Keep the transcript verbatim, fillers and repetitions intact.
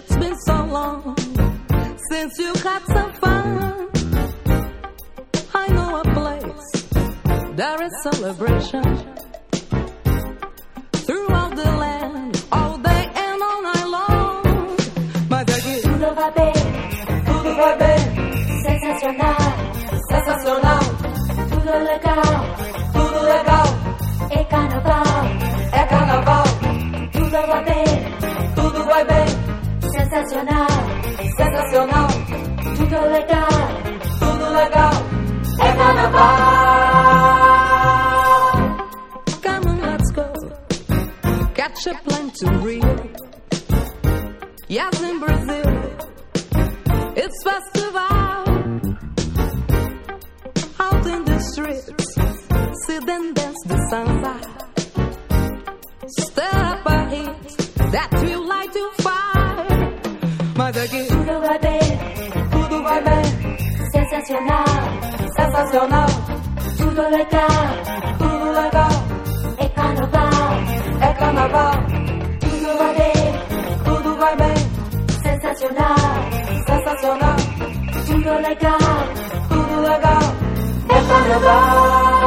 It's been so long since you had some fun. I know a place, there is celebration throughout the land, all day and all night long. Mas aqui tudo vai bem, tudo vai bem, sensacional, sensacional, tudo legal, tudo legal, é carnaval, é carnaval, tudo vai bem, tudo vai bem, sensacional, sensacional, tudo legal, tudo legal, é carnaval. Come on, let's go, catch a plane to Rio. Yes, in Brazil, it's festival. Out in the streets, see them dance the samba. Stir up a heat that you like to fire. Mas aqui Tudo vai bem, tudo vai bem, sensacional, sensacional, tudo legal, tudo legal, é carnaval, é carnaval, tudo vai bem, tudo vai bem, sensacional, sensacional, tudo legal, tudo legal, é carnaval.